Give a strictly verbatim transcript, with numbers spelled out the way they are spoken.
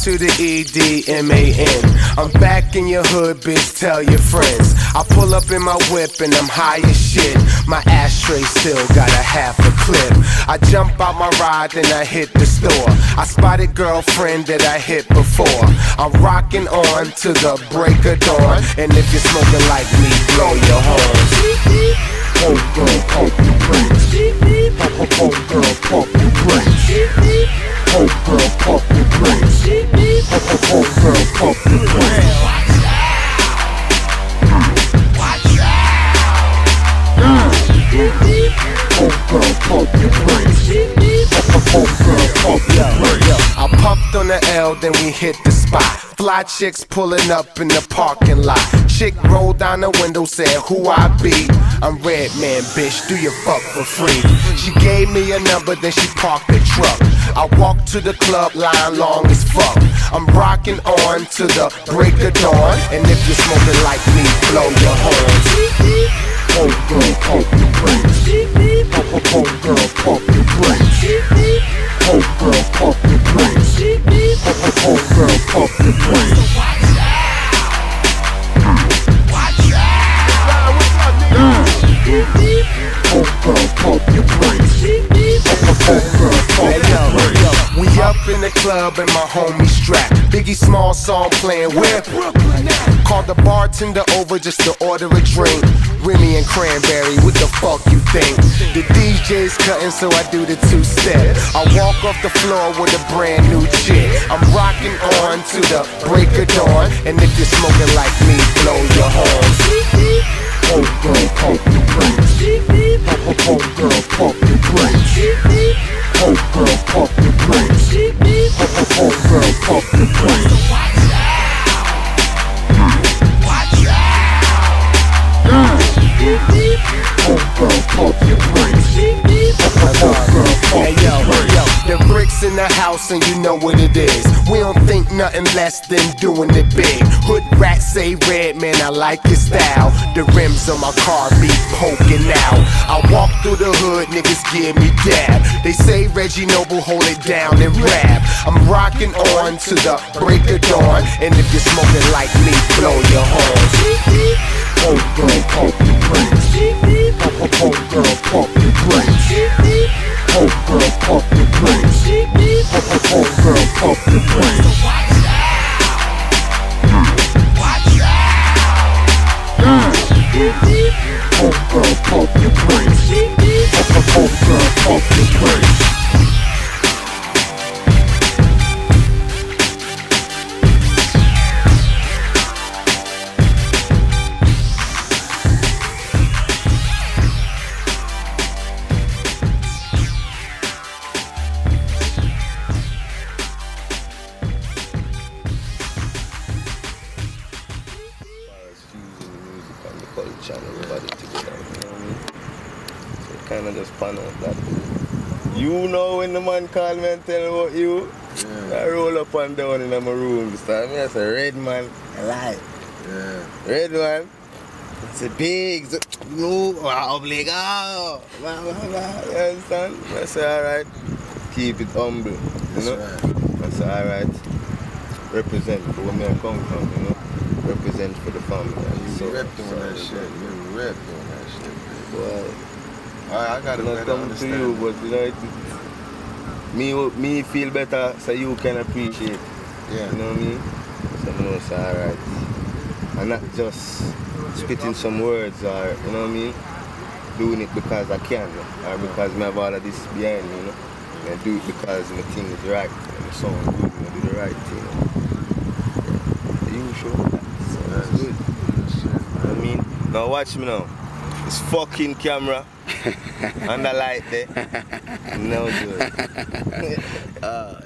to the E D M A N. I'm back in your hood, bitch, tell your friends. I pull up in my whip and I'm high as shit. My ashtray still got a half a clip. I jump out my ride and I hit the store. I spotted girlfriend that I hit before. I'm rocking on to the break of dawn. And if you're smoking like me, blow your horn. Oh girl, pump your brakes. Oh girl, pump your brakes. Oh girl, pump your brakes. Oh girl, pump your brakes. Watch out! Oh girl, pump your brakes. Oh girl, pump your brakes. I pumped on the L, then we hit the spot. Fly chicks pulling up in the parking lot. Chick rolled down the window, said, who I be? I'm Redman, bitch, do you fuck for free? She gave me a number, then she parked the truck. I walked to the club, line long as fuck. I'm rocking on to the break of dawn. And if you're smoking like me, blow your horn. Oh girl, pump your brakes. Oh girl, pump your brakes. Oh girl, pump your brakes. Oh girl, pump your brakes. Watch out! Watch out! Oh girl, pump your brakes. Oh girl, pump your brakes. We up in the club and my homie strapped. Biggie Small song playing where Brooklyn at? Called the bartender over just to order a drink. Remy and Cranberry, what the fuck you think? The D J's cutting, so I do the two-step. I walk off the floor with a brand new chick. I'm rocking on to the break of dawn. And if you're smoking like me, blow your horn. Oh girl, pump your brakes. Oh girl, pump your brakes. Oh girl, pump your brakes. Oh girl, pump your brakes. Watch out! Watch out! Oh girl, pump your brakes. Oh girl, pump your brakes. The bricks in the house and you know what it is. We don't think nothing less than doing it big. Hood rats say, Redman, I like your style. The rims on my car be poking out. I walk through the hood, niggas give me dab. They say Reggie Noble, hold it down and rap. I'm rocking on to the break of dawn. And if you're smoking like me, blow your horn. Oh girl, pump your brakes. Oh girl, pump your brakes. Oh girl, pump your brakes. Oh girl, pump your brakes. Watch out! Watch out! Oh girl, pump your brakes. Oh girl, pump your brakes. Kind of just pan out that. You know when the man call me and tell me about you, yeah. I roll up and down in my room this time. I say, Redman, alive. Yeah. Redman, it's a big, no, obligo. You understand? I say, alright, keep it humble. You That's know? Right. I say, alright, represent for where I come from, you know? Represent for the family. You so, rep doing so, that shit. You rep doing that shit. Well, Alright, I gotta not come to you, but you know, it, me me feel better so you can appreciate. Yeah. You know what I mean? So I know it's alright. And not just spitting some words or, you know what I mean? Doing it because I can, or because I have all of this behind me, you know? And I do it because my thing is right, and the sound good, and I do the right thing. Yeah. You sure? So that's good. You know what I mean? Now watch me now. This fucking camera. And the light there. No good. uh,